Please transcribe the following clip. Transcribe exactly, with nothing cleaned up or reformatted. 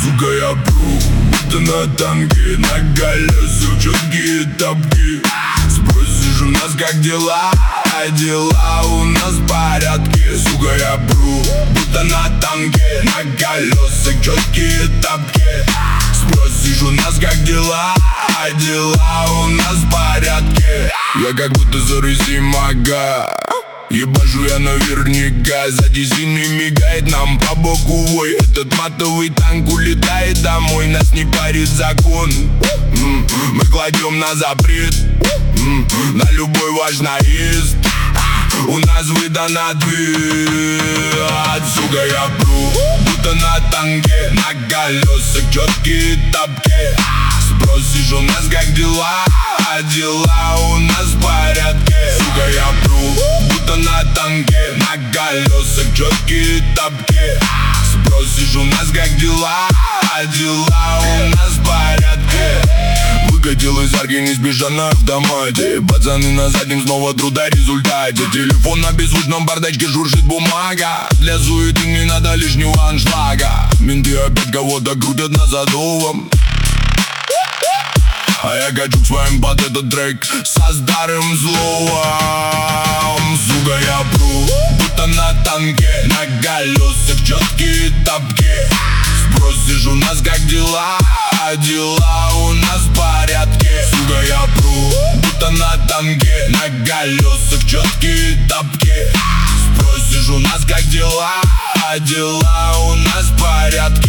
Сука, я пру, будто на танке, на колесах четкие тапки. Спросишь у нас как дела, а дела у нас в порядке. Сука, я пру, будто на танке, на колесах четкие тапки. Спросишь у нас как дела, а дела у нас в порядке. Я как будто Зимага, ебашу я наверняка. Сзади синий мигает, нам по боку вой. Этот матовый танк улетает домой, нас не парит закон. Мы кладем на запрет на любой ваш наезд. У нас выдан ответ. Сука, я пру, будто на танке, на колесах четкие тапки. Спросишь у нас как дела, а дела у нас в порядке. Сука, я пру, будто на танке, на колесах четкие тапки. Спросишь у нас как дела, а дела у нас в порядке. Выкатил из арки, не спеша на автомате. Пацаны на заднем снова труда результате. Телефон на беззвучном бардачке, журчит бумага. Для суеты не надо лишнего аншлага. Менты опять кого-то крутят на задувом, а я качу к своим под этот трек со старым злом. Сука, я пру, будто на танке, на колесах четкие тапки. Спросишь у нас как дела, а дела у нас в порядке. Сука, я пру, будто на танке, на колесах четкие тапки. Спросишь у нас как дела, а дела у нас в порядке.